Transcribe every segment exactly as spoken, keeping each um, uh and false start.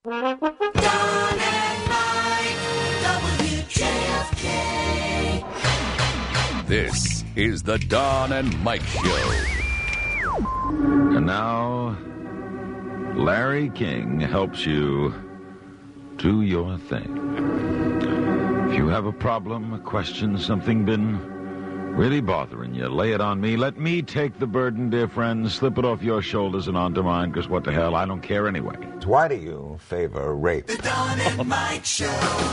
Don and Mike, W J F K. This is the Don and Mike Show. And now, Larry King helps you do your thing. If you have a problem, a question, something been really bothering you, lay it on me. Let me take the burden, dear friends. Slip it off your shoulders and onto mine, because what the hell, I don't care anyway. Why do you favor rape? The Don and Mike Show.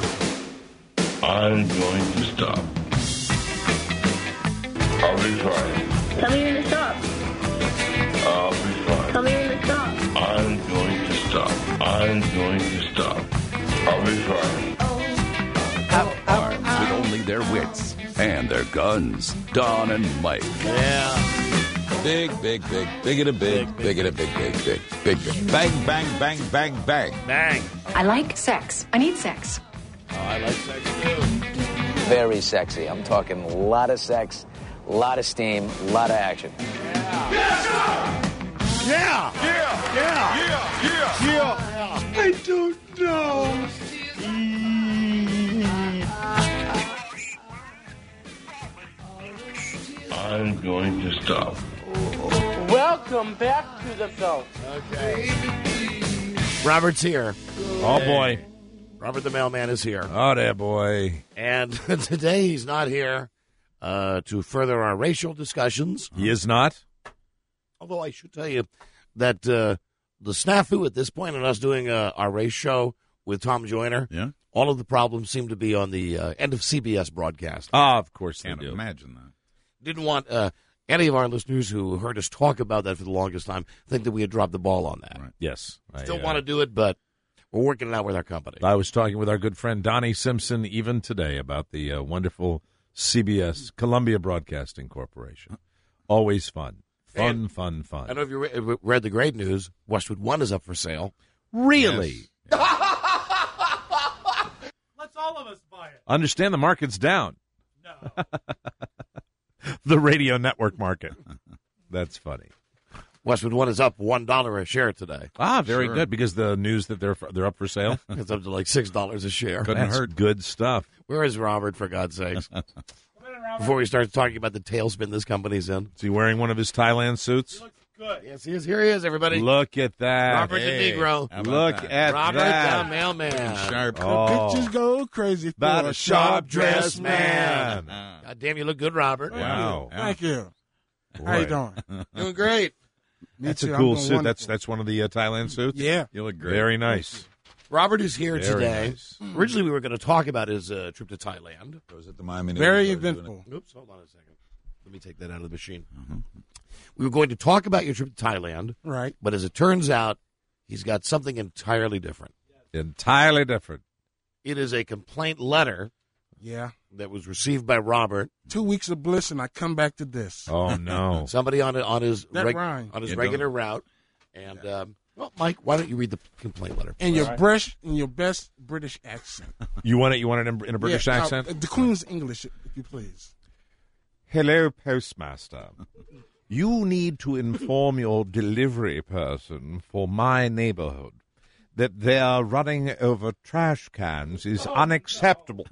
I'm going to stop. I'll be fine. Tell me when to stop. I'll be fine. Tell me when to stop. I'm going to stop. I'm going to stop. I'll be fine. Armed with only their wits and their guns. Don and Mike. Yeah. Big, big, big, big and a big, big and a big, big, big, big, big. Bang, bang, bang, bang, bang. Bang. I like sex. I need sex. Oh, I like sex too. Very sexy. I'm talking a lot of sex, a lot of steam, a lot of action. Yeah. Yeah. Yeah. Yeah! Yeah. Yeah! Yeah! Yeah. I don't know. I'm going to stop. Welcome back to the film. Okay. Robert's here. Oh, boy. Robert the mailman is here. Oh, there, boy. And today he's not here uh, to further our racial discussions. He is not? Although I should tell you that uh, the snafu at this point in us doing uh, our race show with Tom Joyner, Yeah. all of the problems seem to be on the uh, end of C B S broadcast. Ah, of course they Can't do. imagine that. Didn't want uh, any of our listeners who heard us talk about that for the longest time think that we had dropped the ball on that. Right. Yes. Still I, uh, want to do it, but we're working it out with our company. I was talking with our good friend Donnie Simpson even today about the uh, wonderful C B S, Columbia Broadcasting Corporation. Always fun. Fun, And fun, fun. I don't know if you re- read the great news. Westwood One is up for sale. Really? Yes. Let's all of us buy it. Understand the market's down. No. The radio network market. That's funny. Westwood One is up one dollar a share today. Ah, very Sure. good, because the news that they're they're up for sale. It's up to like six dollars a share. Couldn't That's hurt. good stuff. Where is Robert, for God's sakes? Before we start talking about the tailspin this company's in. Is he wearing one of his Thailand suits? Good. Yes, he is. Here he is, everybody. Look at that. Robert Hey. the Negro. How about Look that? at Robert that. the mailman. Sharp. Oh. Pictures go crazy for About a a sharp-dressed sharp-dressed man. Uh, God damn, you look good, Robert. Wow. Thank you. How you Boy. doing? Doing great. Me That's too. a I'm cool doing suit. wonderful. That's that's one of the uh, Thailand suits. Yeah. You look great. Very nice. Robert is here Very today. nice. Originally, we were going to talk about his uh, trip to Thailand. I was at the Miami Very News. I was doing eventful. Oops, hold on a second. Let me take that out of the machine. We were going to talk about your trip to Thailand, Right. but as it turns out, he's got something entirely different. Entirely different. It is a complaint letter Yeah. that was received by Robert. Two weeks of bliss, and I come back to this. Oh, no. Somebody on on his That reg- rhyme. on his You regular route, and um, well, Mike, why don't you read the complaint letter? In your breast, in your best British accent. You want it? You want it in, in a British Yeah, uh, accent? the Queen's English, if you please. Hello, postmaster. You need to inform your delivery person for my neighborhood that their running over trash cans is unacceptable.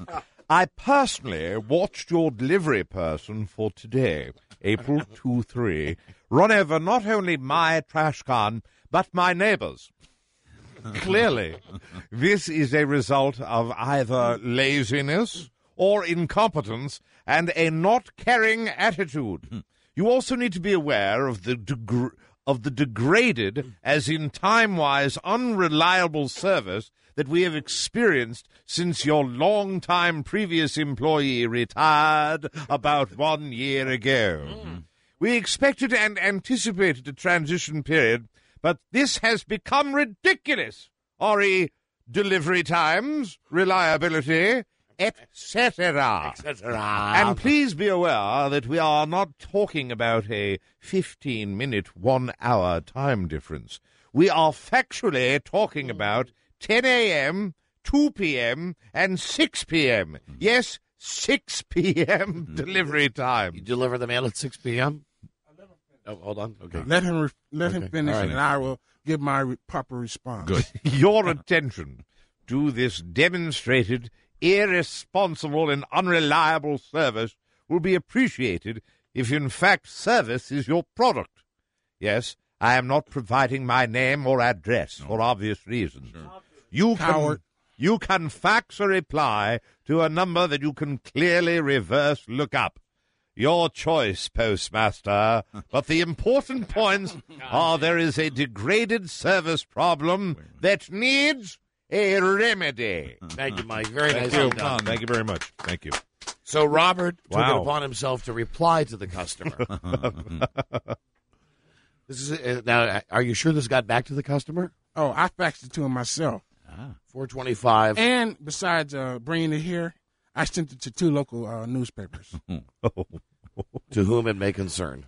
I personally watched your delivery person for today, April two three, run over not only my trash can, but my neighbor's. Clearly, this is a result of either laziness or incompetence and a not caring attitude. You also need to be aware of the degr- of the degraded, as in time-wise unreliable service that we have experienced since your long-time previous employee retired about one year ago. Mm. We expected and anticipated a transition period, but this has become ridiculous. Re delivery times, reliability, et cetera. et cetera. And please be aware that we are not talking about a fifteen-minute, one-hour time difference. We are factually talking about ten a.m., two p.m., and six p.m. Yes, six p.m. delivery time. You deliver the mail at six p.m.? Oh, hold on. Okay. Let him re- let him Okay. finish, All right. and I will give my re- proper response. Good. Your attention to this demonstrated irresponsible and unreliable service will be appreciated if, in fact, service is your product. Yes, I am not providing my name or address for obvious reasons. You can, Coward. you can fax a reply to a number that you can clearly reverse look up. Your choice, Postmaster. But the important points are there is a degraded service problem that needs a remedy. Thank you, Mike. Very Thank nicely you. done. Thank you very much. Thank you. So Robert took Wow. it upon himself to reply to the customer. This is uh, now. Are you sure this got back to the customer? Oh, I faxed it to him myself. four twenty-five. And besides uh, bringing it here, I sent it to two local uh, newspapers. To whom it may concern.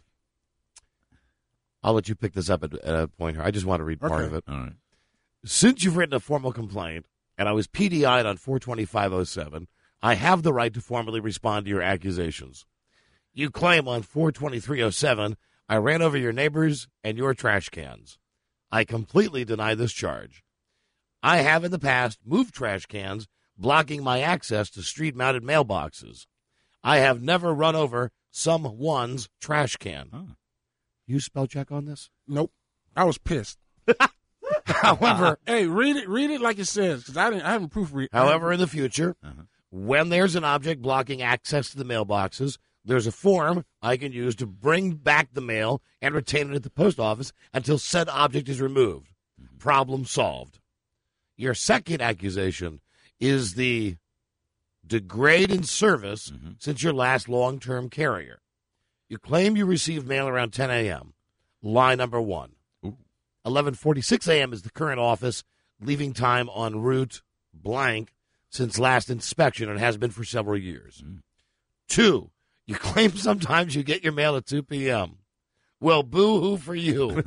I'll let you pick this up at, at a point here. I just want to read part Okay. of it. All right. Since you've written a formal complaint and I was P D I'd on four twenty-five oh seven, I have the right to formally respond to your accusations. You claim on four twenty-three oh seven I ran over your neighbors and your trash cans. I completely deny this charge. I have in the past moved trash cans, blocking my access to street-mounted mailboxes. I have never run over someone's trash can. Oh. You spell check on this? Nope. I was pissed. However, hey, read it. Read it like it says, because I didn't. I haven't proofread. However, in the future, Uh-huh. when there's an object blocking access to the mailboxes, there's a form I can use to bring back the mail and retain it at the post office until said object is removed. Problem solved. Your second accusation is the degrade in service Mhm. since your last long-term carrier. You claim you received mail around ten a.m. Lie number one. Ooh. eleven forty-six a.m. is the current office leaving time en route blank since last inspection and has been for several years. Mm. Two, you claim sometimes you get your mail at two p.m. Well, boo-hoo for you.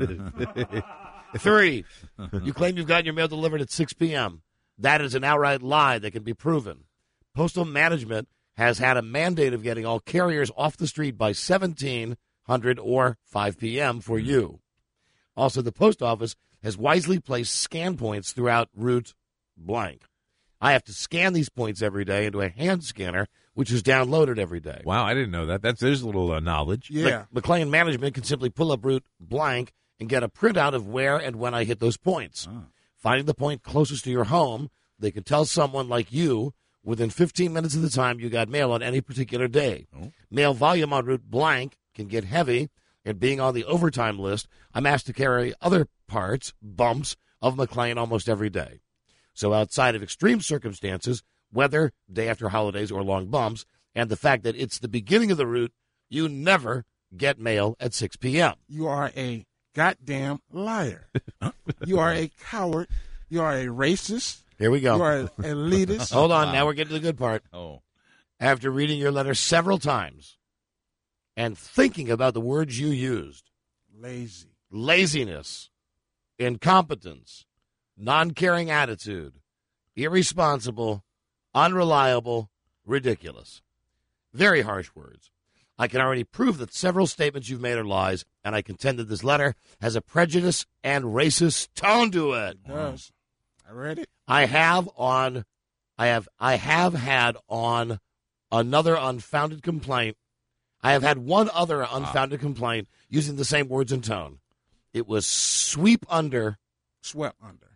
Three, you claim you've gotten your mail delivered at six p.m. That is an outright lie that can be proven. Postal management has had a mandate of getting all carriers off the street by seventeen hundred or five p.m. for you. Also, the post office has wisely placed scan points throughout route blank. I have to scan these points every day into a hand scanner, which is downloaded every day. Wow, I didn't know that. That's there's a little uh, knowledge. Yeah. Mc- McLean management can simply pull up route blank and get a printout of where and when I hit those points. Oh. Finding the point closest to your home, they can tell someone like you within fifteen minutes of the time you got mail on any particular day. Oh. Mail volume on route blank can get heavy, and being on the overtime list, I'm asked to carry other parts, bumps, of McLean almost every day. So outside of extreme circumstances, weather, day after holidays, or long bumps, and the fact that it's the beginning of the route, you never get mail at six p.m. You are a goddamn liar. You are a coward. You are a racist. Here we go. You are an elitist. Hold on, now we're getting to the good part. Oh. After reading your letter several times and thinking about the words you used, Lazy. laziness, incompetence, non-caring attitude, irresponsible, unreliable, ridiculous. Very harsh words. I can already prove that several statements you've made are lies, and I contend that this letter has a prejudice and racist tone to it. It does. I read it. I have on, I have, I have had on another unfounded complaint. I have had one other unfounded complaint using the same words and tone. It was sweep under. Swept under.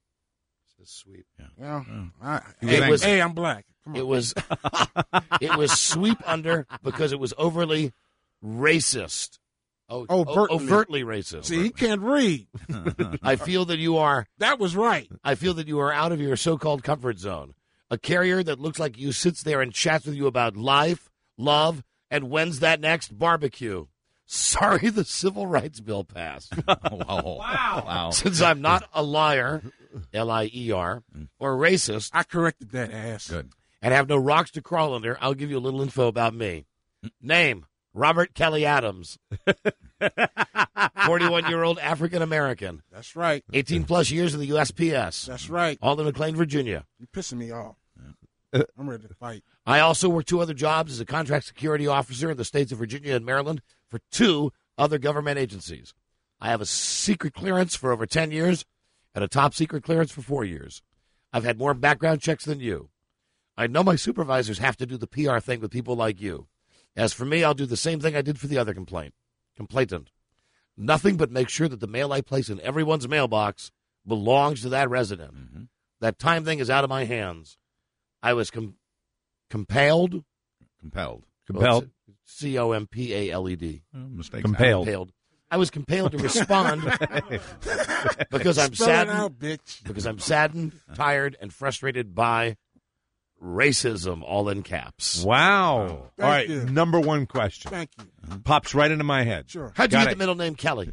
Sweep. Yeah. I, It hey, was- hey, I'm black. Come on. It was, it was sweep under because it was overly racist. Oh, Overtly. overtly racist. See, he can't read. I feel that you are. That was right. I feel that you are out of your so-called comfort zone. A carrier that looks like you sits there and chats with you about life, love, and when's that next barbecue. Sorry the Civil Rights Bill passed. Wow. Wow. Since I'm not a liar, L I E R, or racist, I corrected that ass. Good. and have no rocks to crawl under, I'll give you a little info about me. Name, Robert Kelly Adams. forty-one-year-old African-American. That's right. eighteen plus years in the U S P S. That's right. All in McLean, Virginia. You're pissing me off. I'm ready to fight. I also worked two other jobs as a contract security officer in the states of Virginia and Maryland for two other government agencies. I have a secret clearance for over ten years and a top secret clearance for four years. I've had more background checks than you. I know my supervisors have to do the P R thing with people like you. As for me, I'll do the same thing I did for the other complaint. Complainant. Nothing but make sure that the mail I place in everyone's mailbox belongs to that resident. Mm-hmm. That time thing is out of my hands. I was com- compelled. Compelled. Compelled. C O M P A L E D. Oh, mistakes. Compelled. Compelled. I was compelled to respond because I'm Spell it saddened. out, bitch. Because I'm saddened, tired, and frustrated by racism, all in caps. Wow. All Thank right, you. number one question. Thank you. Pops right into my head. Sure. How'd you Got get it. the middle name Kelly?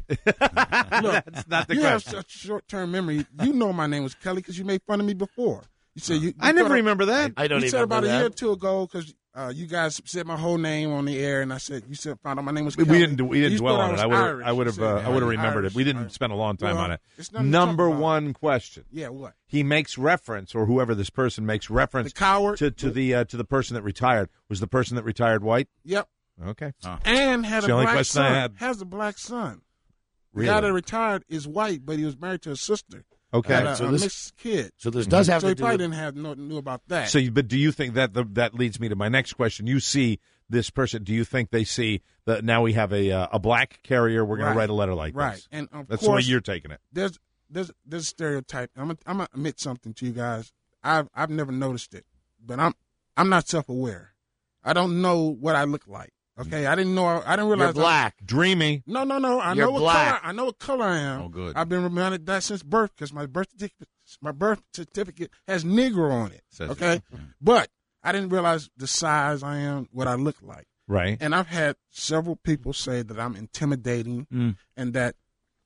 That's not the you have question. such short-term memory. You know my name was Kelly because you made fun of me before. You said you. you I never thought remember that. I don't you even said about remember a that. year or two ago because uh, you guys said my whole name on the air, and I said you said found out my name was We, Kelly. we didn't. We didn't You dwell thought on it. was I would. Irish. I would have. You Uh, said, I would have uh, remembered it. We didn't Irish. spend a long time Well, on it. it's nothing to talk Number about. one question. Yeah, what? He makes reference, or whoever this person makes reference The coward. to to the uh, to the person that retired. Was the person that retired white? Yep. Okay. And had It's a the only black question I son. had. Has a black son. The Really? guy that retired is white, but he was married to a sister. Okay. Had a, So a this- mixed kid. So this does have So to he do probably with, didn't have no knew about that. So, you- but do you think that the, that leads me to my next question? You see this person. Do you think they see that now we have a uh, a black carrier? We're going Right. to write a letter like right, this. and of That's the way course, you're taking it. there's there's there's a stereotype. I'm gonna, I'm gonna admit something to you guys. I've I've never noticed it, but I'm I'm not self aware. I don't know what I look like. Okay, I didn't know. I didn't realize you're black. Dreamy. I, no, no, no. I You're know what black. color. I know what color I am. Oh, good. I've been reminded that since birth because my birth certificate my birth certificate has Negro on it. Says Okay, it. Yeah. but I didn't realize the size I am, what I look like. Right. And I've had several people say that I'm intimidating Mm. and that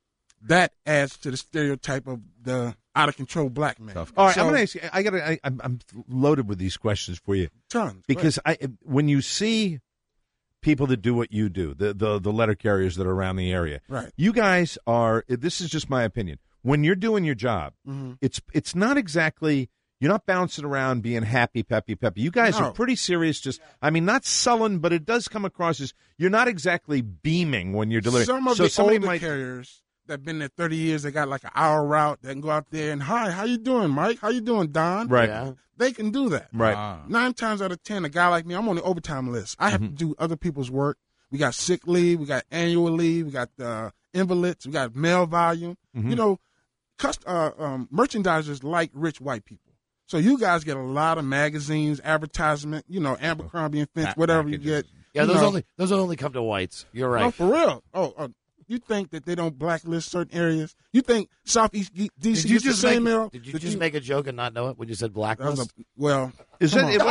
that adds to the stereotype of the out of control black man. Tough. All right. So- I'm going to ask you. I got. I, I'm, I'm loaded with these questions for you Tons. because I when you see people that do what you do, the the the letter carriers that are around the area, Right. you guys are. This is just my opinion. When you're doing your job, Mm-hmm. it's it's not exactly. You're not bouncing around being happy, peppy, peppy. You guys No. are pretty serious. Just, I mean, not sullen, but it does come across as you're not exactly beaming when you're delivering. Some of so the somebody older might, carriers that been there thirty years, they got like an hour route. They can go out there and hi, how you doing, Mike? How you doing, Don? right, Yeah. They can do that. right. Ah. Nine times out of ten, a guy like me, I'm on the overtime list. I have to do other people's work. We got sick leave, we got annual leave, we got uh, invalids, we got mail volume. You know, cust- uh, um, merchandisers like rich white people. So you guys get a lot of magazines, advertisement, you know, Abercrombie and Fitch, Pa- whatever you packages. get. Yeah, you those know. only those only come to whites. You're right. No, for real. Oh, uh, you think that they don't blacklist certain areas? You think Southeast D C Did you gets the just same make, mail? Did you that just make a joke and not know it when you said that was blacklist? a, well, Is come it? on.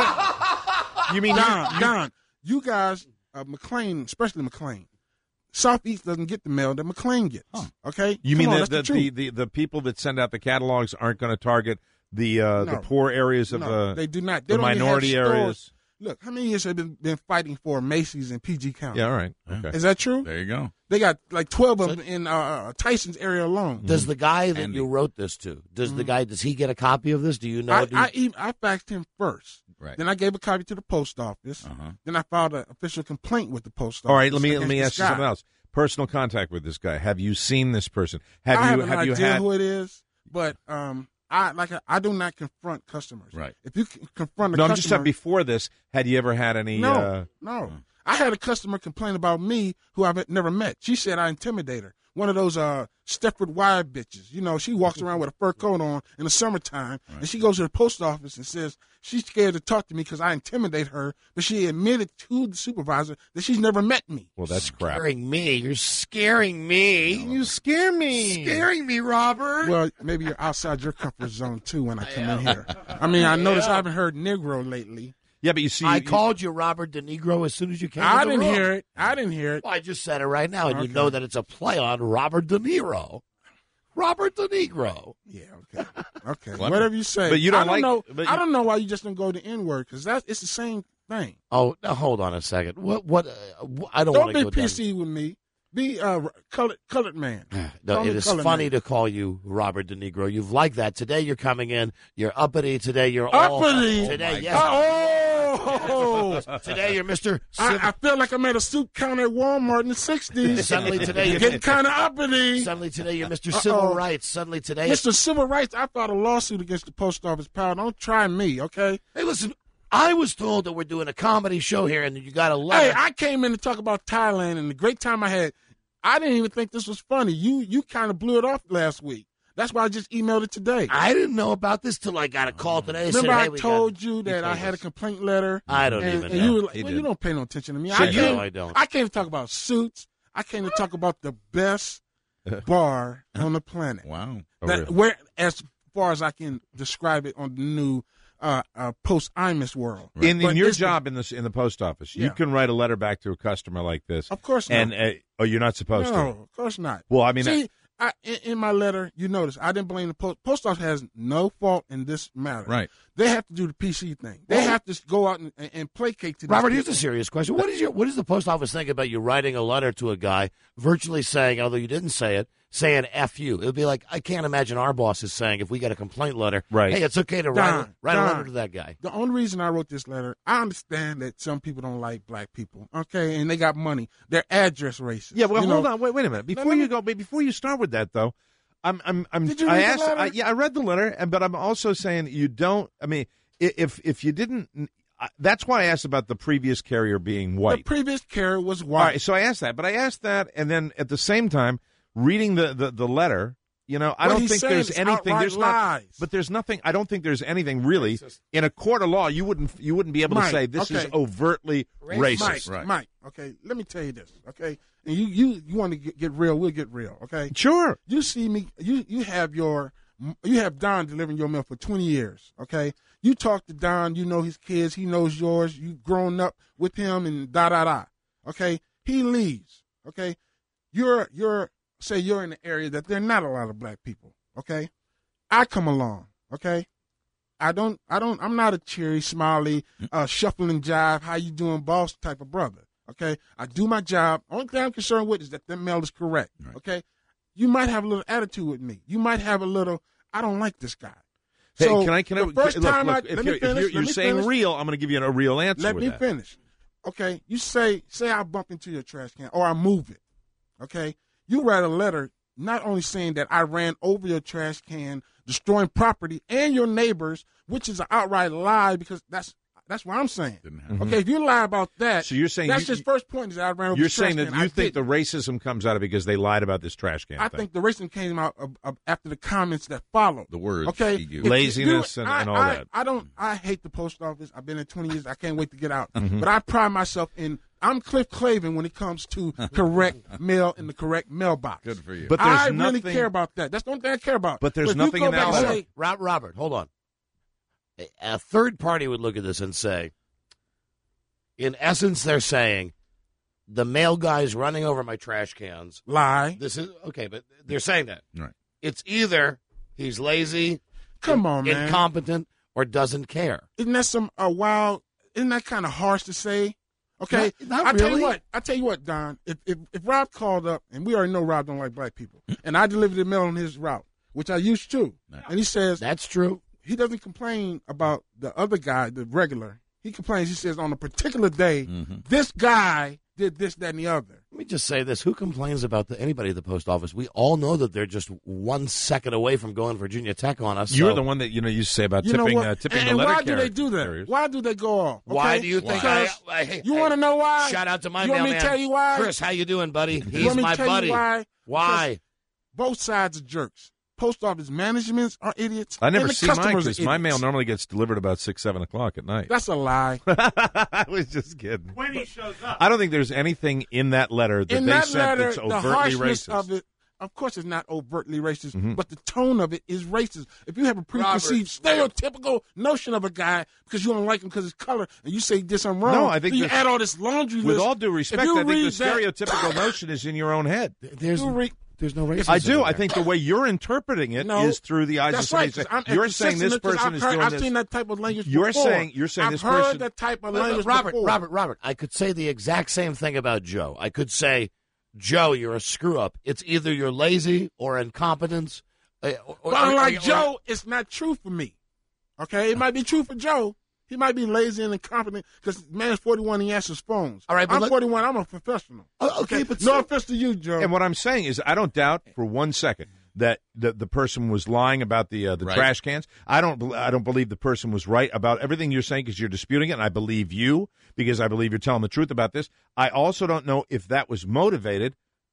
it you mean Don, you- Don, you guys, uh, McLean, especially McLean, Southeast doesn't get the mail that McLean gets. Okay, You Come mean on, that that's the, the, the, truth. the, the people that send out the catalogs aren't going to target the uh, the No. poor areas of no, the they do not. They the don't even have minority stores. areas? Look, how many years have they been, been fighting for Macy's and P G County? Yeah, all right. Okay. Is that true? There you go. They got like twelve of them in uh, Tyson's area alone. Does the guy that Andy. you wrote this to, does the guy, does he get a copy of this? Do you know? I, Do you- I, even, I faxed him first. Right. Then I gave a copy to the post office. Uh-huh. Then I filed an official complaint with the post office. All right, let me let against me this ask you guy. something else. Personal contact with this guy. Have you seen this person? Have I you have an have you idea had who it is, but um, I like I, I do not confront customers. Right. If you c- confront a No, I'm customer, just saying before this, had you ever had any no, uh no. I had a customer complain about me who I've never met. She said I intimidate her. One of those uh Stepford Wild bitches. You know, she walks around with a fur coat on in the summertime, and she goes to the post office and says she's scared to talk to me because I intimidate her. But she admitted to the supervisor that she's never met me. well that's crap. scaring me. You're scaring me. You scare me. Scaring me, Robert. Well, maybe you're outside your comfort zone too when I come in here. I mean, I noticed I haven't heard Negro lately. Yeah, but you see I you- called you Robert De Negro as soon as you came I in the didn't room. hear it. I didn't hear it. Well, I just said it right now, and you Okay. know that it's a play on Robert De Niro. Robert De Negro. Yeah, okay, okay, Clever. whatever you say. But you don't I don't like- know. but I you- don't know why you just don't go to N word because that's it's the same thing. Oh, now hold on a second. What? What? Uh, wh- I don't, Don't want to be go P down. C with me. Be uh colored colored man. No, Call it me is colored funny man. to call you Robert De Negro. You've liked that. Today you're coming in. You're uppity. Today you're all Uppity. Today, Oh, yes. oh, Oh, Today you're Mister I, I feel like I'm at a soup counter at Walmart in the sixties. Suddenly today you're getting kind of uppity. Suddenly today you're Mister Uh-oh. Civil Rights. Suddenly today, Mister Civil Rights, I filed a lawsuit against the post office. Pal, don't try me, okay? Hey, listen. I was told that we're doing a comedy show here, and you got a letter. Hey, I came in to talk about Thailand and the great time I had. I didn't even think this was funny. You you kind of blew it off last week. That's why I just emailed it today. I didn't know about this till I got a call today. Remember, said, I hey, we told got... you that I had a complaint letter. I don't and, even and know. You were like, He well, did. you don't pay no attention to me. Sure, I came, no, I don't. I came to talk about suits. I came to talk about the best bar on the planet. Wow. That, really? where, as far as I can describe it on the new uh, uh, post-Imus world. In, But in your this- job in the in the post office, you Yeah. can write a letter back to a customer like this. Of course not. And uh, oh, you're not supposed no, to. of course not. Well, I mean, See, I, in, in my letter, you notice I didn't blame the post. Post office has no fault in this matter. Right. They have to do the P C thing. They have to go out and, and placate to these Robert, here's people. a serious question. What is your what does the post office think about you writing a letter to a guy, virtually saying, although you didn't say it, saying F you? It would be like, I can't imagine our boss is saying, if we get a complaint letter, Right. hey, it's okay to write, Don, write a Don. letter to that guy. The only reason I wrote this letter, I understand that some people don't like black people, okay, and they got money. They're address racist. yeah. Well, you hold know? on. Wait, wait a minute. Before let me- you go, before you start with that, though, I'm, I'm, I'm. Did you I read the asked. letter? I, yeah, I read the letter, and but I'm also saying you don't. I mean, i- if if you didn't, I- that's why I asked about the previous carrier being The white. previous carrier was All white. right, so I asked that, but I asked that, and then at the same time, reading the, the, the letter, you know, I What don't he's think saying there's is anything. outright There's not, lies. but there's nothing. I don't think there's anything really in a court of law. You wouldn't you wouldn't be able Mike, to say this is okay. overtly racist. Mike, Mike, okay, let me tell you this, okay? And you, you, you want to get, get real, we'll get real, okay? Sure. You see me, you, you have your, you have Don delivering your mail for twenty years, okay? You talk to Don, you know his kids, he knows yours, you've grown up with him and da da da, okay? He leaves, okay? You're, you're, say you're in an area that there are not a lot of black people, okay? I come along, okay? I don't, I don't, I'm not a cheery, smiley, uh, shuffling jive, how you doing, boss type of brother, okay? I do my job. Only thing I'm concerned with is that the mail is correct, Right. okay? You might have a little attitude with me. You might have a little, I don't like this guy. Hey, So, can I? Can I? the first look, time look, I, if let you're, me if finish, you're, let you're me saying finish. real, I'm going to give you a real answer. Let with me that. finish. Okay, you say say I bump into your trash can or I move it. Okay, you write a letter not only saying that I ran over your trash can, destroying property and your neighbors, which is an outright lie because that's that's what I'm saying. Didn't happen. Okay, if you lie about that, So you're saying that's you- his first point is that I ran over You're the trash saying that can. you I think didn't. the racism comes out of it because they lied about this trash can I thing. think the racism came out of, of, after the comments that followed. The words Okay, he used. If you- Laziness you- and- I- and all I- that. I don't. I hate the post office. I've been there twenty years. I can't wait to get out. Mm-hmm. But I pride myself in. I'm Cliff Clavin when it comes to correct mail in the correct mailbox. Good for you. But there's I really nothing- care about that. That's the only thing I care about. But there's if you nothing go in that back and letter. say, Rob, Robert, hold on. A, a third party would look at this and say, in essence, they're saying, the mail guy's running over my trash cans. lie. This is okay, but they're saying that. Right. It's either he's lazy, Come on, man. incompetent, or doesn't care. Isn't that some uh, wild? Isn't that kind of harsh to say? Okay, Not- not I tell really. you what. I tell you what, Don. If, if if Rob called up, and we already know Rob don't like black people, and I delivered the mail on his route, which I used to, and he says That's true. he doesn't complain about the other guy, the regular. He complains. He says on a particular day, Mm-hmm. this guy did this, that, and the other. Let me just say this. Who complains about the, anybody at the post office? We all know that they're just one second away from going Virginia Tech on us. You're so the one that you know you say about You know tipping what? uh, tipping and the letter why do they do that? carriers. Why do they go off? Okay? Why do you think I, Because I, hey, you hey, want to know why? Shout out to my You want me mailman. to tell you why? Chris, how you doing, buddy? You He's want me to my tell buddy. You why? Why? Because both sides are jerks. Post office managements are idiots. I never and the see mine customers are because my mail idiots. normally gets delivered about six, seven o'clock at night. That's a lie. I was just kidding. When he shows up. I don't think there's anything in that letter that In they that said letter, that's the overtly harshness racist. of it, of course, it's not overtly racist, Mhm. but the tone of it is racist. If you have a preconceived, stereotypical notion of a guy because you don't like him because his color, and you say he did something wrong, No, I think then you that- add all this laundry With list. all due If respect, you I think the read that- stereotypical notion is in your own head. There's You re- there's no racism. I do. in I there. think the way you're interpreting it is No, through the eyes That's of somebody. right. 'cause saying- I'm You're saying this consistent 'cause person I've is heard, doing I've this. seen that type of language You're before. saying- you're saying I've this heard person- that type of But, language Robert, before. Robert, Robert, I could say the exact same thing about Joe. I could say, Joe, you're a screw up. It's either you're lazy or incompetence. Uh, or, But unlike or- or- Joe, it's not true for me. Okay, it might be true for Joe. He might be lazy and incompetent because man's forty-one and he answers phones. All right, but I'm let- forty-one. I'm a professional. Uh, okay, but no so- offense to you, Joe. And what I'm saying is, I don't doubt for one second that the, the person was lying about the uh, the Right. trash cans. I don't bel- I don't believe the person was right about everything you're saying because you're disputing it, and I believe you because I believe you're telling the truth about this. I also don't know if that was motivated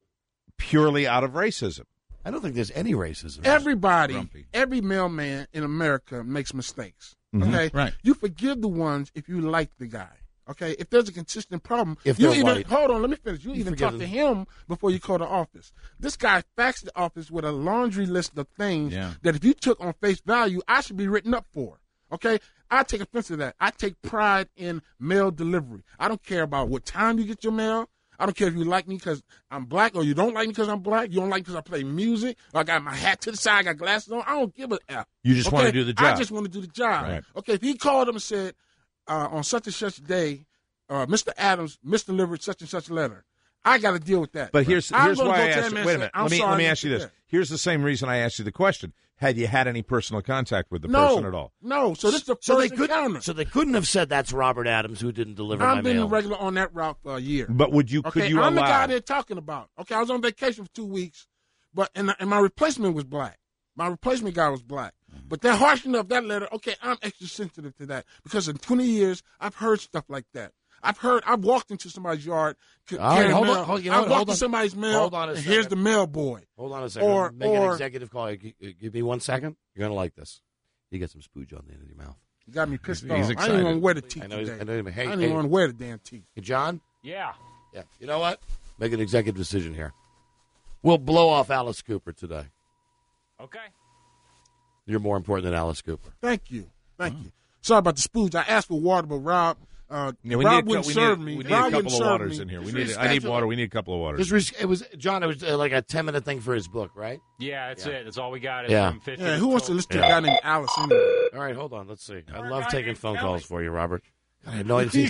purely out of racism. I don't think there's any racism. Everybody, Grumpy. every mailman in America makes mistakes. Mhm. Okay, Right. You forgive the ones if you like the guy. Okay, if there's a consistent problem, If you they're even white. hold on. Let me finish. You, You even forgive talk to them. him before you call the office. This guy faxed the office with a laundry list of things Yeah. that if you took on face value, I should be written up for. Okay, I take offense to that. I take pride in mail delivery. I don't care about what time you get your mail. I don't care if you like me because I'm black or you don't like me because I'm black. You don't like me because I play music or I got my hat to the side, I got glasses on. I don't give a F. You just Okay? want to do the I job. just want to do the job. Right. Okay, if he called him and said, uh, on such and such day, uh, Mister Adams misdelivered such and such letter, I got to deal with that. But here's I'm here's gonna why go I to that asked. man Wait a and say, minute. "I'm Let me sorry, let me Mister ask you this. Yeah. Here's the same reason I asked you the question. Had you had any personal contact with the No, person at all? no. So this is the So they first could. encounter. So they couldn't have said that's Robert Adams who didn't deliver my I've been mail. regular on that route for a year. But would you? Could Okay, you I'm allow? the guy they're talking about. Okay, I was on vacation for two weeks, but and, and my replacement was black. My replacement guy was black. But they're harsh enough that letter. Okay, I'm extra sensitive to that because in twenty years I've heard stuff like that. I've heard. I've walked into somebody's yard. c- All right, carrying hold on, mail. hold- you know I what, walked hold to on. somebody's mail. Hold on a and here's the second. mail boy. Hold on a second. Or- Make or- an executive call. G- g- Give me one second. You're gonna like this. You get some spooge on the end of your mouth. You got me pissed He's off. I excited. didn't want to wear the teeth I know. he's- today. I know. Hey, I didn't hey, want to wear the damn teeth. hey, John. Yeah. Yeah. You know what? Make an executive decision here. We'll blow off Alice Cooper today. Okay. You're more important than Alice Cooper. Thank you. Thank you. Sorry about the spooge. I asked for water, but Rob, uh, Yeah, we Rob need, a, wouldn't we serve need, me. we need Rob a wouldn't couple of serve waters me. in here. We Just need. I need reschedule water. it. We need a couple of waters. Just res- it was John. It was uh, like a ten minute thing for his book, right? Yeah, that's Yeah. it. That's all we got. Is Yeah. from fifty Yeah, who wants to till- listen to a guy named Alice anyway? All right, hold on. Let's see. I Our love guy taking named phone Kelly. calls for you, Robert. I had no idea.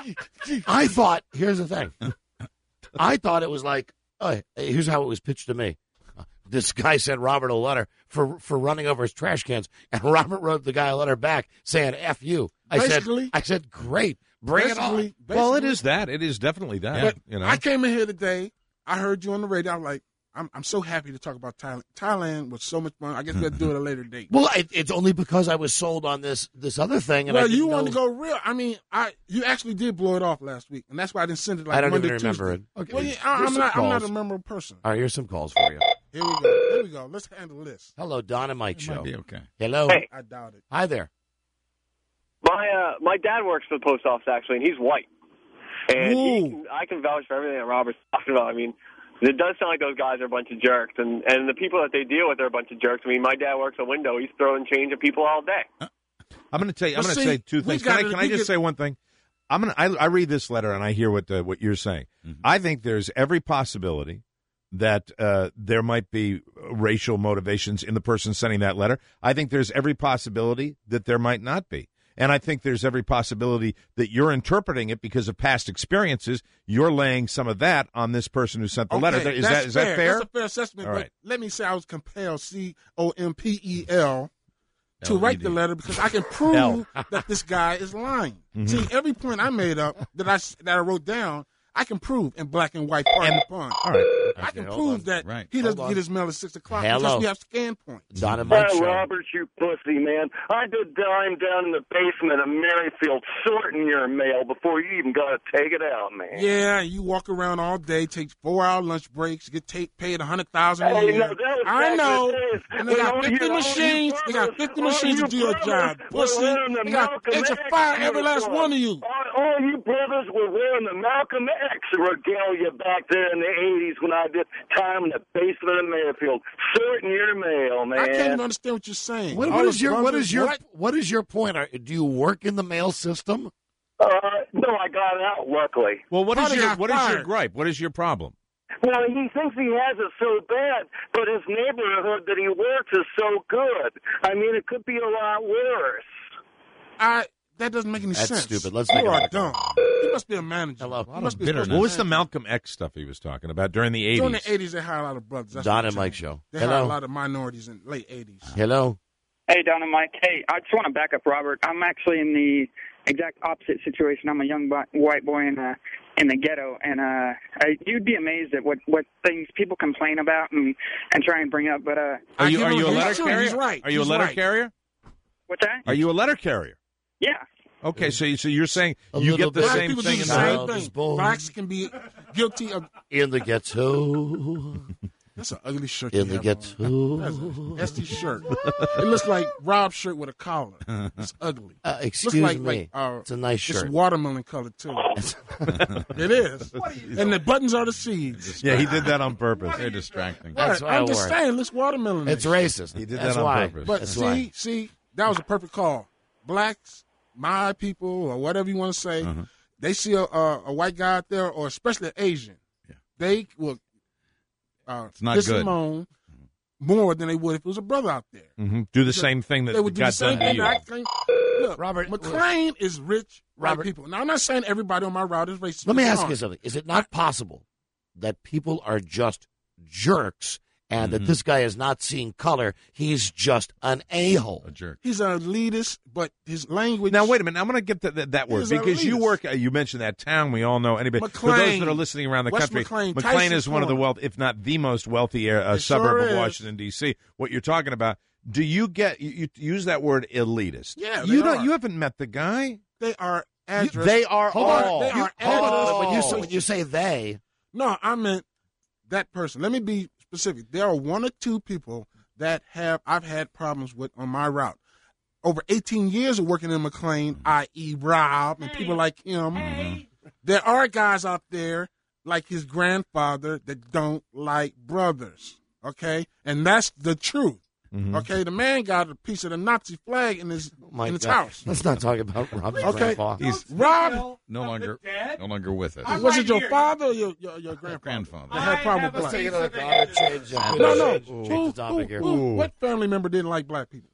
I thought. Here's the thing. I thought it was like. Oh, here's how it was pitched to me. This guy sent Robert a letter for for running over his trash cans, and Robert wrote the guy a letter back saying "F you." I Basically- said, "I said, great, bring it on." Basically- Well, it basically- is that. It is definitely that. But you know. I came in here today. I heard you on the radio. I'm like, I'm, I'm so happy to talk about Thailand. Thailand was so much fun. I guess we'll do it at a later date. Well, it, it's only because I was sold on this this other thing, and I well, didn't you know- wanted to go real. I mean, I you actually did blow it off last week, and that's why I didn't send it like I don't Monday, even remember Tuesday. it. Okay, Well, yeah, I, here's I'm some not. I'm not calls. a memorable person. All right, here's some calls for you. Here we go. Here we go. Let's handle this. Hello, Don and Mike It show. might be okay. Hello. Hey. I doubt it. Hi there. My uh, my dad works for the post office actually, and he's white. And he Ooh. can, I can vouch for everything that Robert's talking about. I mean, it does sound like those guys are a bunch of jerks, and and the people that they deal with are a bunch of jerks. I mean, my dad works a window; he's throwing change at people all day. I'm going to tell you. I'm But going to see, say two we things. Can I, gotta- can I we just get- say one thing? I'm going to. I, I read this letter and I hear what uh, what you're saying. Mm-hmm. I think there's every possibility that uh, there might be racial motivations in the person sending that letter. I think there's every possibility that there might not be. And I think there's every possibility that you're interpreting it because of past experiences. You're laying some of that on this person who sent the letter. Okay, Is that's that is that fair? That's a fair assessment. All but right. let me say I was compelled, C O M P E L, to write the letter because I can prove L. that this guy is lying. Mhm. See, every point I made up that I s- that I wrote down, I can prove in black and white part of the pun. All right. I can hold prove on. that Right. he doesn't Hold get on. his mail at six o'clock Hello. because we have scan points. Don and Mike Hey, show. Robert, you pussy, man. I did dime down in the basement of Merrifield sorting your mail before you even got to take it out, man. Yeah, you walk around all day, take four hour lunch breaks, get take, paid a hundred thousand a Hey, year. no, that was I back know. in the days And they when got all fifty you- all you machines. They got brothers- fifty all machines you to do your brothers job, were pussy. wearing the They got, Malcolm they should X fire every last uniform. one of you. All, all you brothers were wearing the Malcolm X regalia back there in the eighties when I did time in the basement of Merrifield, sorting your mail, man. I can't even understand what you're saying. What, All what the is your what brothers- is your what? what is your point? Are, do you work in the mail system? Uh, no, I got out, luckily. Well, what is Probably your got what is your fired. gripe? What is your problem? Well, he thinks he has it so bad, but his neighborhood that he works is so good. I mean, it could be a lot worse. I that doesn't make any That's sense. stupid. Let's you make are another dumb. He must be a manager. Hello. He must be bitterness. What was the manager. Malcolm X stuff he was talking about during the eighties? During the eighties, they hired a lot of brothers. That's Don what and I'm Mike saying. show. They Hello. hired a lot of minorities in late eighties. Hello. Hey, Don and Mike. Hey, I just want to back up Robert. I'm actually in the exact opposite situation. I'm a young bo- white boy in uh, in the ghetto, and uh, I, you'd be amazed at what, what things people complain about and, and try and bring up. But uh, Are you, are you a He's letter true. carrier? He's right. Are you He's a letter right. carrier? What's that? Are you a letter carrier? Yeah. Okay, so you, so you're saying A you little get the bit. Black same people thing do in the the same world is thing. born. Blacks can be guilty of. In the ghetto. That's an ugly shirt. In you the have ghetto. on. That's an S T shirt. It looks like Rob's shirt with a collar. It's ugly. Uh, Looks excuse like, me. Like, uh, It's a nice shirt. It's watermelon color too. It is. And the buttons are the seeds. Yeah, he did that on purpose. Very distracting. That's Right. why I'm it just worked. saying, let's watermelon. It's it. racist. He did That's that on why. purpose. But That's see, why. see, that was a perfect call. Blacks, my people, or whatever you want to say, Uh-huh. they see a, a, a white guy out there, or especially an Asian, Yeah. they will uh, It's not piss good. him on more than they would if it was a brother out there. hmm Do the same thing that They would do the got same done to thing. you. that I think- Look, Robert, McLean is rich white Robert- people. Now, I'm not saying everybody on my route is racist. Let me It's ask not. you something. Is it not possible that people are just jerks and that this guy is not seeing color? He's just an a-hole. A jerk. He's an elitist, but his language. Now wait a minute. I'm going to get that that, that word He's an because you elitist. work. uh, You mentioned that town. We all know. Anybody for those McLean. that are listening around the West country, McLean, McLean Tyson's is one of the Corner. wealth, if not the most wealthy uh, It suburb sure of is. Washington D C. What you're talking about? Do you get you, you use that word elitist? Yeah, you they don't. are. You haven't met the guy. They are You- addressed. they are Hold on, all. They You- are Hold on. addressed. When you, say, when you say they, No, I meant that person. Let me be specific. There are one or two people that have I've had problems with on my route. Over eighteen years of working in McLean, that is. Rob and people like him. There are guys out there like his grandfather that don't like brothers. Okay? And that's the truth. Mm-hmm. Okay? The man got a piece of the Nazi flag in his my in his God. house. Let's not talk about Rob's Okay. grandpa. He's Rob, no longer no longer with us. was it your father or your, your, your grandfather? Grandfather. That had problem with Let's take black. another call. Change, uh, No, no. change Who, the topic here. who, who, what family member didn't like black people?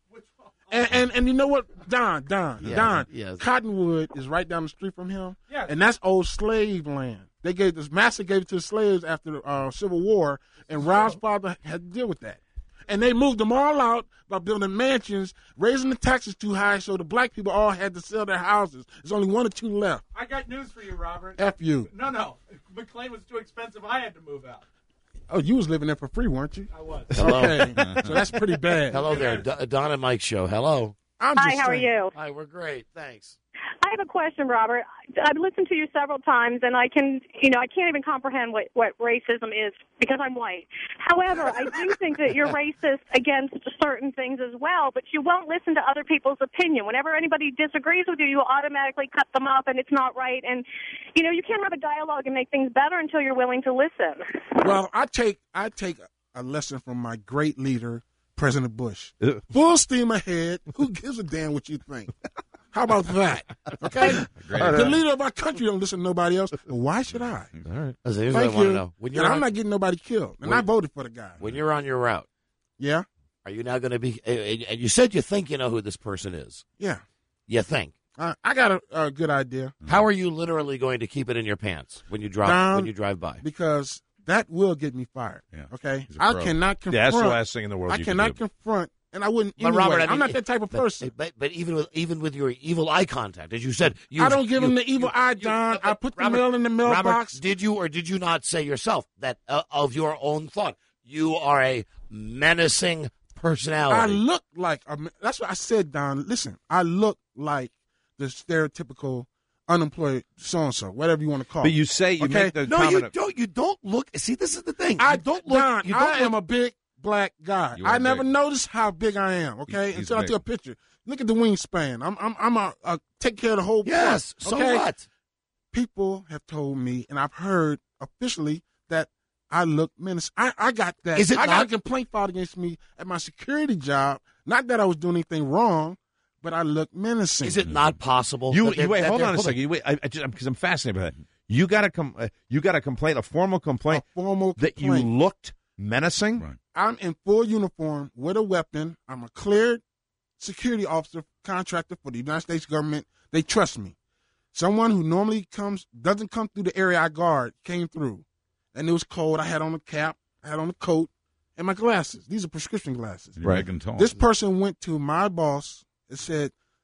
And, and and you know what, Don, Don, Yes, Don, yes. Cottonwood is right down the street from him, Yes. and that's old slave land. They gave this master gave it to the slaves after the uh, Civil War, and Rob's father had to deal with that. And they moved them all out by building mansions, raising the taxes too high, so the black people all had to sell their houses. There's only one or two left. I got news for you, Robert. F you. No, no. McLean was too expensive. I had to move out. Oh, you was living there for free, weren't you? I was. Hello. Okay, so that's pretty bad. Hello there. Do- Don and Mike show. Hello. I'm Hi, just how are saying. you? Hi, we're great. Thanks. I have a question, Robert. I've listened to you several times, and I can, you know, I can't even comprehend what, what racism is because I'm white. However, I do think that you're racist against certain things as well, but you won't listen to other people's opinion. Whenever anybody disagrees with you, you automatically cut them up, and it's not right. And, you know, you can't have a dialogue and make things better until you're willing to listen. Well, I take I take a lesson from my great leader, President Bush. Full steam ahead. Who gives a damn what you think? How about that? Okay? The leader of our country don't listen to nobody else. Well, why should I? All right. Here's what I Thank want you. to know. When And you're I'm on, not getting nobody killed. And When- I voted for the guy. when you're on your route, Yeah? are you now going to be? And and you said you think you know who this person is. Yeah. You think. I, I got a, a good idea. How are you literally going to keep it in your pants when you drive Down, when you drive by? Because that will get me fired. Yeah. Okay? He's a I pro. cannot confront. Yeah, that's the last thing in the world I you can cannot do. confront. And I wouldn't But anyway. Robert, I I'm mean, not that type of but- person. But, but even with even with your evil eye contact, as you said, you I don't give you- him the evil you- eye, you- Don. but I put the Robert- mail in the Robert, mailbox. did you or did you not say yourself that uh, of your own thought you are a menacing personality? I look like a, that's what I said, Don. Listen, I look like the stereotypical unemployed so and so, whatever you want to call. But it. you say you Okay? make the no, comment. you don't. You don't look. See, this is the thing. I You don't look. Don, you don't I look, am a big black guy. You are I never big. noticed how big I am. Okay, He's- he's until I big. took a picture. Look at the wingspan. I'm I'm I'm a, a take care of the whole. Yes. front, So okay? what? People have told me, and I've heard officially that I look menacing. I, I got that. Is it I got not- a complaint filed against me at my security job. Not that I was doing anything wrong, but I look menacing. Is it not possible? You, that they're- you wait. that Hold they're- on a second. You wait. I, I just because I'm fascinated by that. You got a com- uh, You got a complaint, a formal complaint A formal that you complaint. looked menacing. Right. I'm in full uniform with a weapon. I'm a cleared security officer contractor for the United States government. They trust me. Someone who normally comes doesn't come through the area I guard came through, and it was cold. I had on a cap, I had on a coat, and my glasses. These are prescription glasses. You're big and tall. This person went to my boss and said,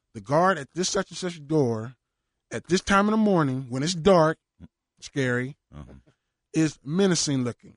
the guard at this such and such door at this time in the morning when it's dark, scary, Uh-huh. is menacing looking.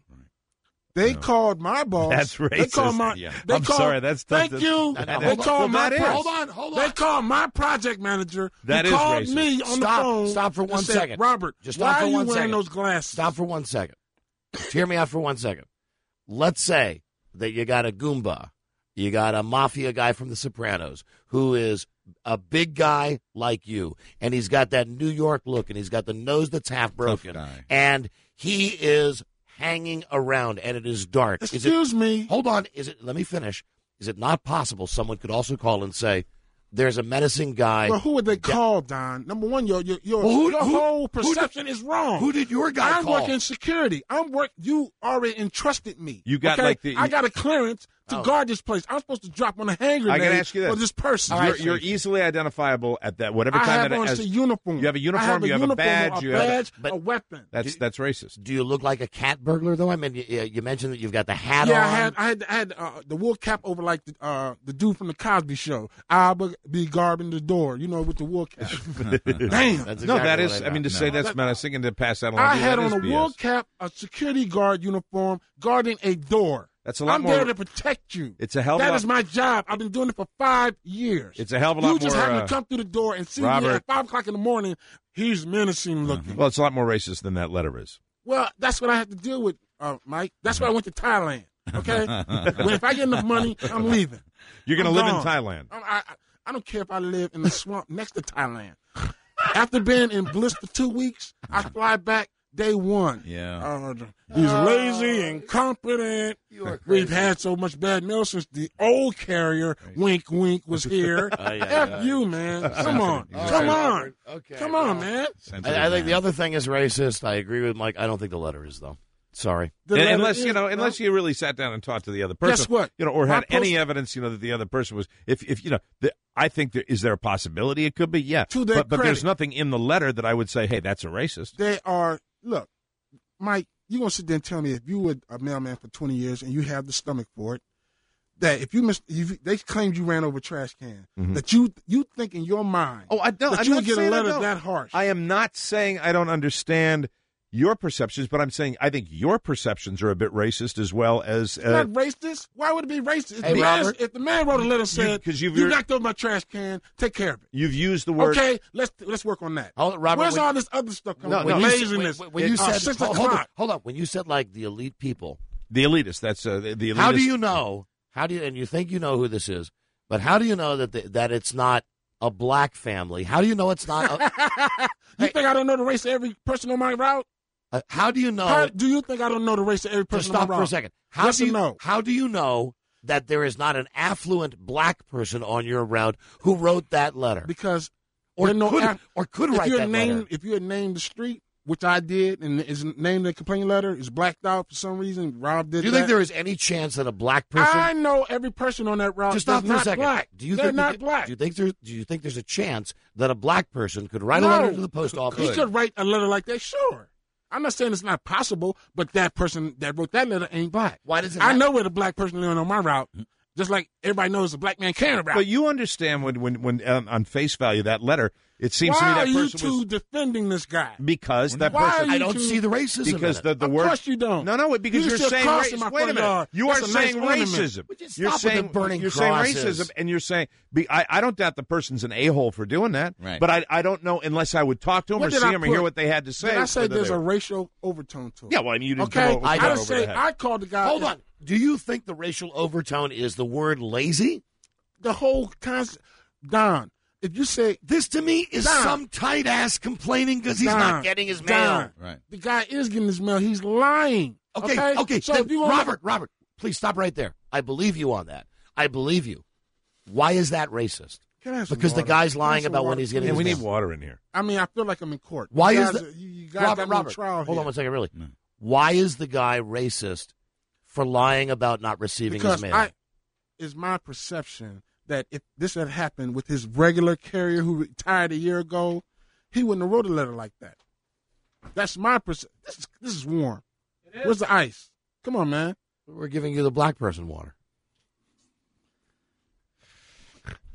They called my boss. That's They racist. called my. Yeah. They I'm called, sorry, that's tough Thank to- you. No, no, They hold on. called Well, my. that pro- is. Hold on, hold on. They called my project manager. That who is called racist. me on Stop, the phone. stop for and one said, second. Robert, Just why stop for are you one wearing second. those glasses? Stop for one second. Just hear me out for one second. Let's say that you got a Goomba, you got a mafia guy from The Sopranos who is a big guy like you, and he's got that New York look, and he's got the nose that's half broken, guy. and he is hanging around, and it is dark. Is it- Excuse me. Hold on. Is it? Let me finish. Is it not possible someone could also call and say, "There's a menacing guy"? Well, who would they call, Don? Number one, your your your, Well, who- your who- whole who did- perception is wrong. Who did your guy I'm call? working security. I'm work. You already entrusted me. You got okay? like the- I got a clearance to Oh. guard this place. I'm supposed to drop on a hand I grenade can ask you this. for this person. You're, you're easily identifiable at that whatever I time have it on as, a uniform. You have a uniform. I have a you have uniform, a badge. a you badge, have a weapon. That's that's racist. Do you look like a cat burglar, though? I mean, you, you mentioned that you've got the hat Yeah, on. I had I had I had uh, the wool cap over like the uh, the dude from the Cosby Show. I'll be guarding the door, you know, with the wool cap. Damn. That's no, exactly that what is. I I, thought. mean, to No. say that's menacing and to pass that along. I to you, had that on a is B S. wool cap, a security guard uniform, guarding a door. That's a lot I'm more- there to protect you. It's a hell of a That lot- is my job. I've been doing it for five years. It's a hell of a lot You just more, happen uh, to come through the door and see me Robert. at five o'clock in the morning. He's menacing looking. Well, it's a lot more racist than that letter is. Well, that's what I have to deal with, uh, Mike. That's why I went to Thailand. Okay, well, if I get enough money, I'm leaving. You're going to I'm live in gone. Thailand. I'm- I, I, I don't care if I live in the swamp next to Thailand. After being in bliss for two weeks, I fly back day one. Yeah. Uh, he's lazy, incompetent. We've had so much bad mail since the old carrier, wink, wink, was here. Oh, yeah, F yeah. you, man. Come on. All Come right, on. Robert. Okay, Come well, on, man. I, I think the other thing is racist. I agree with Mike. I don't think the letter is, though. Sorry. The And letter unless you is- know, unless you really sat down and talked to the other person, Guess what? you know, or My had any post- evidence, you know, that the other person was. If, if you know, the, I think there is there a possibility it could be, yeah. To their but but there's credit. nothing in the letter that I would say, hey, that's a racist. They are, look, Mike, you're going to sit there and tell me if you were a mailman for twenty years and you have the stomach for it, that if you missed, if they claimed you ran over a trash can, Mhm. that you you think in your mind Oh, I don't. that I'm you not would get a saying I letter don't. that harsh. I am not saying I don't understand your perceptions, but I'm saying I think your perceptions are a bit racist as well as. It's Uh, not racist. Why would it be racist? If, Hey, the man, Robert. if the man wrote a letter and said, because you, you've- knocked over my trash can, take care of it. you've used the word. Okay, let's let's work on that. Hold, Robert, Where's when- all this other stuff coming No, from? when you, Laziness. when, when you Uh, said, six hold, hold, on, o'clock. hold on. When you said like the elite people, The elitist. That's uh, the, the elitist. how do you know? How do you? And you think you know who this is, but how do you know that the, that it's not a black family? How do you know it's not? A, You think I don't know the race of every person on my route? uh, how do you know? How, do you think I don't know the race of every Just person on stop my route? for a second. How Yes do or you no? How do you know that there is not an affluent black person on your route who wrote that letter? Because or there are no could app- or could if write you that had named, letter. If you had named the street, which I did, and is named the complaint letter, is blacked out for some reason. Rob did Do you that. think there is any chance that a black person? I know every person on that route Just that's stop for a not second. black. Do you They're think not that- black. Do you think there? Do you think there's a chance that a black person could write no. a letter to the post office? He could write a letter like that, sure. I'm not saying it's not possible, but that person that wrote that letter ain't black. Why does it? I have- know where the black person living on my route, just like everybody knows a black man can route. But you understand when, when, when um, on face value that letter, it seems Why to me that are you person two was defending this guy? because that Why person. are you I don't two- see the racism. Because in the it. the Of word. course you don't. No, no, because You you're still saying cross in racism. my Wait a front minute. yard. You That's are a saying nice ornament. racism. Would you You're stop with saying the burning you're saying crosses? racism, and you're saying be, I, I don't doubt the person's an a hole for doing that. Right. But I I don't know unless I would talk to him What or did see I him or put? hear what they had to say. Did I say whether there's they- a racial overtone to it? Yeah, well, I mean, you didn't Okay, come over, I come didn't over say the head. I called the guy. Hold on. Do you think the racial overtone is the word lazy? The whole concept, Don. If you say This to me is Don. some tight ass complaining because he's Don, not getting his mail. Don, Right. the guy is getting his mail, he's lying. Okay, Okay, okay. So then if you want Robert, Robert, please stop right there. I believe you on that. I believe you. Why is that racist? Can I have some Because the water? guy's Can I have lying some about when water, he's getting Yeah, his we mail. need water in here. I mean, I feel like I'm in court. Why you is guys, the- are- you, you guys Robert, got me Robert, on trial hold here. on one second, really. Why is the guy racist for lying about not receiving Because his mail? I, is my perception that if this had happened with his regular carrier who retired a year ago, he wouldn't have wrote a letter like that. That's my perception. This is, this is warm. Where's the ice? Come on, man. We're giving you the black person water.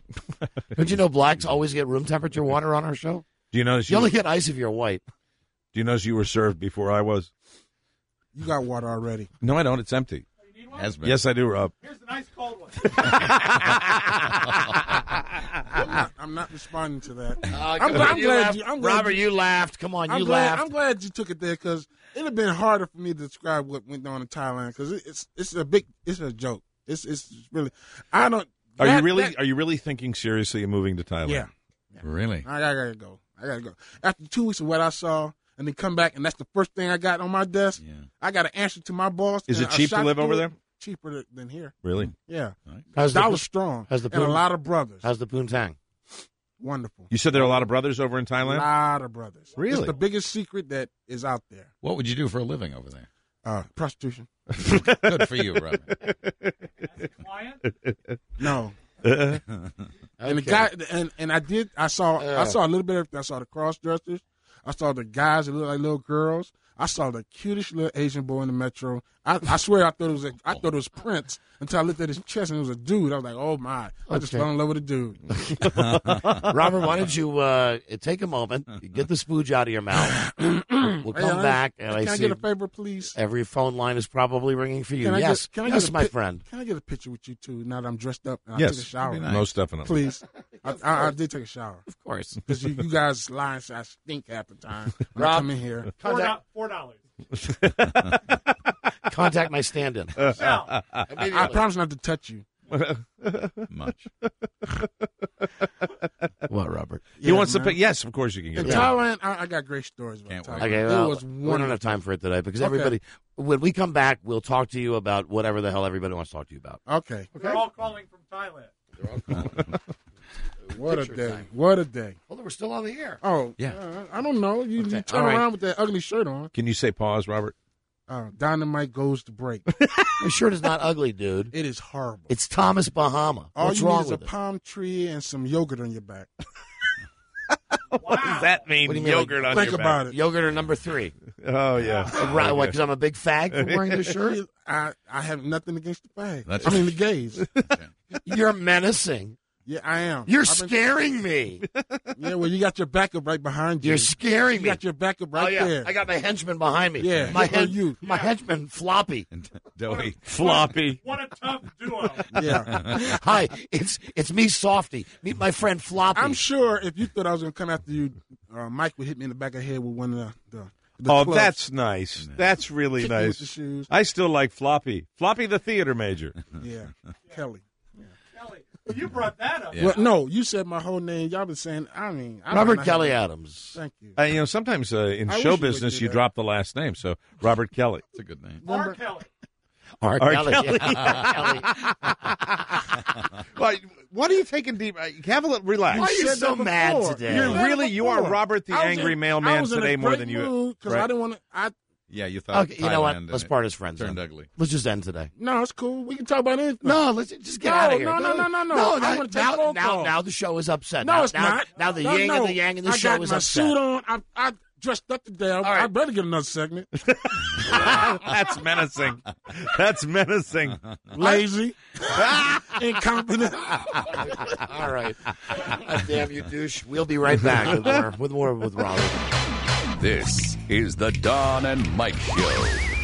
Don't you know blacks always get room temperature water on our show? Do you notice You you, only get ice if you're white. Do you notice you were served before I was? You got water already. No, I don't. It's empty. Has been. Yes, I do, Rob. Here's the nice cold one. I'm, not, I'm not responding to that. Uh, I'm, glad, I'm you glad laughed. you. I'm glad Robert, you, you laughed. Come on, I'm you glad, laughed. I'm glad you took it there because it'd have been harder for me to describe what went on in Thailand because it, it's it's a big it's a joke. It's it's really I don't. Are that- you really that- Are you really thinking seriously of moving to Thailand? Yeah. Really? I, I gotta go. I gotta go. After two weeks of what I saw, and then come back, and that's the first thing I got on my desk. Yeah. I got to answer to my boss. Is and it I cheap to shot live through over it. there? Cheaper th- than here. Really? Yeah. How's the- Dollar strong. how's the and a poon- lot of brothers. How's the poontang? Wonderful. You said there are a lot of brothers over in A Thailand? lot of brothers. Really? It's the biggest secret that is out there. What would you do for a living over there? Uh, prostitution. Good for you, Robert. No. Uh, And the guy and, and I did I saw I Uh. saw a little bit of I saw the cross dressers. I saw the guys that look like little girls. I saw the cutest little Asian boy in the metro. I, I swear I thought it was a, I thought it was Prince until I looked at his chest and it was a dude. I was like, oh my! I just Okay. fell in love with a dude. Robert, why don't you uh, take a moment, get the spooge out of your mouth. We'll Hey, come I- back, and can I I see get a favor, please? every phone line is probably ringing for you. Can I yes, get, can I yes, get a my pic- friend. Can I get a picture with you too? Now that I'm dressed up and I Yes, took a shower, that'd be nice. Most definitely. Please. I, I, I did take a shower Of course. because you, you guys lie and say I stink half the time when I Rob, come in here. Four, Contact, do- four dollars. contact my stand-in. Now, I promise not to touch you. Much. What, Robert? He Yeah, wants man. to pay. Yes, of course you can get In it. Thailand, I, I got great stories about Can't Thailand. wait. Okay, it well, was we don't wonderful. have time for it today because Okay. everybody, when we come back, we'll talk to you about whatever the hell everybody wants to talk to you about. Okay. they're all calling from Thailand. What a Picture day. time. What a day. Hold on, we're still on the air. Oh, Yeah. uh, I don't know. You, Okay, you turn all right. around with that ugly shirt on. Can you say pause, Robert? Uh, dynamite goes to break. Your shirt is not ugly, dude. It is horrible. It's Thomas Bahama. All What's you wrong need is a with it? palm tree and some yogurt on your back. What does that mean? What do you mean, Yogurt like- on Think your about back. it. Yogurt or number three? Oh yeah. Right, Okay. because I'm a big fag for wearing this shirt? I, I have nothing against the fag. That's I mean the gays. You're menacing. Yeah, I am. You're I've been- scaring me. Yeah, well, you got your backup right behind you. You're scaring You me. got your backup right oh, yeah. there. I got my henchman behind me. Yeah, My, look at hen- you. my henchman, Floppy. Doughy. Floppy. What a tough duo. Yeah. Hi, it's it's me, Softy. Meet my friend Floppy. I'm sure if you thought I was going to come after you, uh, Mike would hit me in the back of the head with one of the. the, the Oh, clubs. that's nice. That's really Kick me with nice. the shoes. I still like Floppy. Floppy the theater major. Yeah, Kelly. Kelly, you brought that up. Well, no, you said my whole name. Y'all been saying. I mean, I Robert might not Kelly have- Adams. Thank you. Uh, you know, sometimes uh, in I wish show you would business do you that. drop the last name. So Robert Kelly. It's a good name. R. Kelly. R. R. Kelly. Kelly. Yeah, Well, what are you taking deep? uh, Have a little relax. Why are you said so that mad before. today? You're You said it really you are before. Robert the I was angry in- I mailman was in a today more great than you. mood because I right? didn't want to. I Yeah, you thought. Okay, you know what? Thailand Let's and part it as friends. Turned then. ugly. Let's just end today. No, it's cool. We can talk about anything. No, let's just get No, out of here. no, no, no, no, no. No, I now, wanna take now, roll now, call. now the show is upset. No, now, it's now, not. Now the no, yin no. and the yang in the I show got is my upset. suit on. I, I dressed up today. I, right. I better get another segment. That's menacing. That's menacing. Lazy, incompetent. All right. God damn you, douche. We'll be right back with more with, more with Robert. This is the Don and Mike Show.